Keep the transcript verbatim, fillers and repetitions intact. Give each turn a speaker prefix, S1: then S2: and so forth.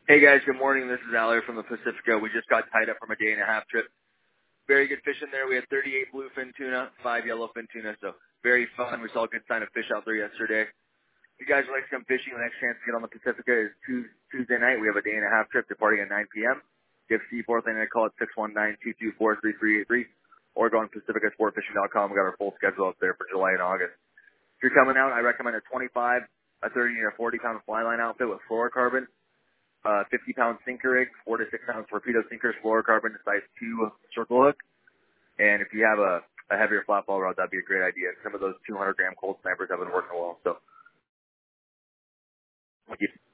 S1: Hey guys, good morning. This is Aller from the Pacifica. We just got tied up from a day and a half trip. Very good fishing there. We had thirty-eight bluefin tuna, five yellowfin tuna, so very fun. We saw a good sign of fish out there yesterday. If you guys would like to come fishing, the next chance to get on the Pacifica is Tuesday night. We have a day and a half trip departing at nine p.m. Give Seaforth and I call it six one nine, two two four, three three eight three or go on Pacifica Sport Fishing dot com. We got our full schedule up there for July and August. If you're coming out, I recommend a twenty-five, a thirty, and a forty pound fly line outfit with fluorocarbon. Uh, fifty pound sinker rig, four to six ounce torpedo sinkers, fluorocarbon, size two circle hook. And if you have a, a heavier flat ball rod, that'd be a great idea. Some of those two hundred gram cold snipers have been working well. So, thank you.